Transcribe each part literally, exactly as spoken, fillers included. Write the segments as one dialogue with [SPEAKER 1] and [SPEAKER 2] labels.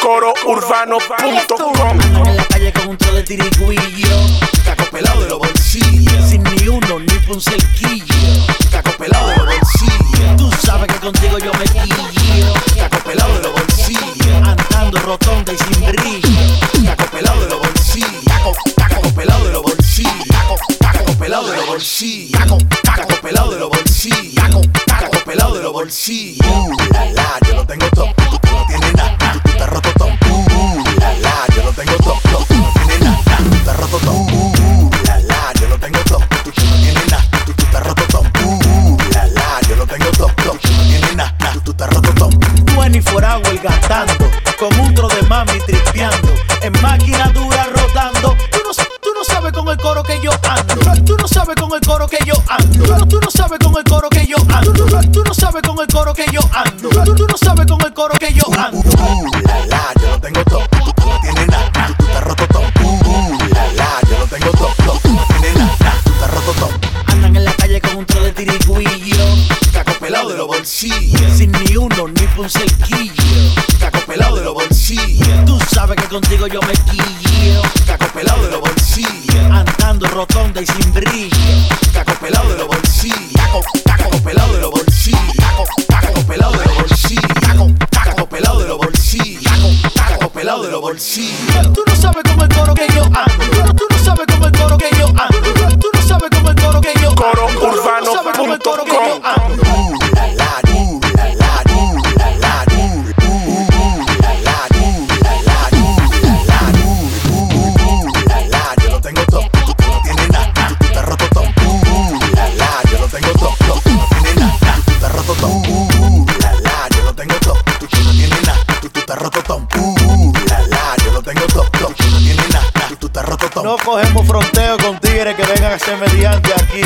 [SPEAKER 1] coro urbano punto com.
[SPEAKER 2] Andan en la calle con un tro de tirigüillo,
[SPEAKER 3] caco pelado de los bolsillos,
[SPEAKER 2] sin ni uno ni pa' un cerquillo.
[SPEAKER 3] caco pelado de los bolsillos,
[SPEAKER 2] Tú sabes que contigo yo me quillo,
[SPEAKER 3] caco pelado de los bolsillos,
[SPEAKER 2] andando rotonda y sin brillo.
[SPEAKER 3] caco pelado de los bolsillos, caco, caco pelado de los bolsillos, caco, caco pelado de los bolsillos, caco, caco pelado de los bolsillos, caco, caco pelado de los bolsillos. Uh, la la, yo lo tengo todo, tú, tú no tienes nada, tú, tú estás roto todo. Uh, uh, la la, yo lo tengo todo, todo, tú no tienes nada, tú estás roto todo. Uh, uh, la la, yo lo tengo todo, tú, tú no tienes nada, tú, tú estás roto todo. Uh, uh, la la, yo lo tengo todo, todo, tú no tienes nada, tú, tú estás roto todo.
[SPEAKER 2] veinticuatro hours gastando, con un tro de mami tripeando, en máquina dura rodando. Tú no, tú no sabes con el coro que yo ando, tú no sabes con el coro que yo ando, tú no sabes con el coro que yo ando, tú no sabes con el coro que yo ando, tú no sabes con el coro que yo ando.
[SPEAKER 3] Uh, uh, la la, yo lo tengo todo, tú, tú no tienes nada, tú, tú estás roto todo. Uh, uh, la la, yo lo tengo todo, todo, tú no tienes nada, tú estás roto todo.
[SPEAKER 2] Andan en la calle con un tro de tirigüillo,
[SPEAKER 3] Caco pelado de los bolsillos,
[SPEAKER 2] sin ni uno ni pa' un cerquillo.
[SPEAKER 3] caco pelado de los bolsillos,
[SPEAKER 2] Tú sabes que contigo yo me quillo,
[SPEAKER 3] caco pelado de los bolsillos,
[SPEAKER 2] andando rotonda y sin brillo.
[SPEAKER 3] caco pelado de los bolsillos, caco, caco pelado de los bolsillos, caco, caco pelado de los bolsillos, caco, caco pelado de los bolsillos, caco, caco pelado de los bolsillos.
[SPEAKER 2] Tú no sabes con el coro que yo ando, tú no sabes con el coro que yo ando, tú no sabes con el coro que yo ando,
[SPEAKER 1] coro
[SPEAKER 2] tú no
[SPEAKER 1] urbano
[SPEAKER 2] sabes con el
[SPEAKER 1] punto
[SPEAKER 2] coro que yo
[SPEAKER 1] com.
[SPEAKER 2] ando.
[SPEAKER 3] Uh, la la, uh, la la, uh, la la, uh, uh, uh, la la, uh, la la, uh, la la, uh, uh, uh, la la, yo lo tengo todo, tú, tú no tienes nada, tú, tú estás roto todo. Uh, uh, la la, yo lo tengo todo, todo, tú no tienes nada, tú estás roto todo. Uh, uh, la la, yo lo tengo todo, tú, tú no tienes nada, tú, tú estás roto todo. Uh, uh, la la, yo lo tengo todo, todo, tú no tienes nada, tú, tú estás roto todo.
[SPEAKER 2] No cogemos fronteo con tigres que vengan a ser mediante aquí.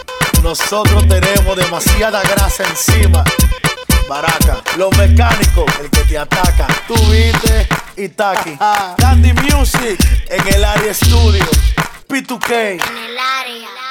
[SPEAKER 2] Nosotros tenemos demasiada grasa encima. Baraca, los mecánicos, el que te ataca. Tú viste y Taki. Candy Music en el área estudio. P dos K.
[SPEAKER 4] En el área.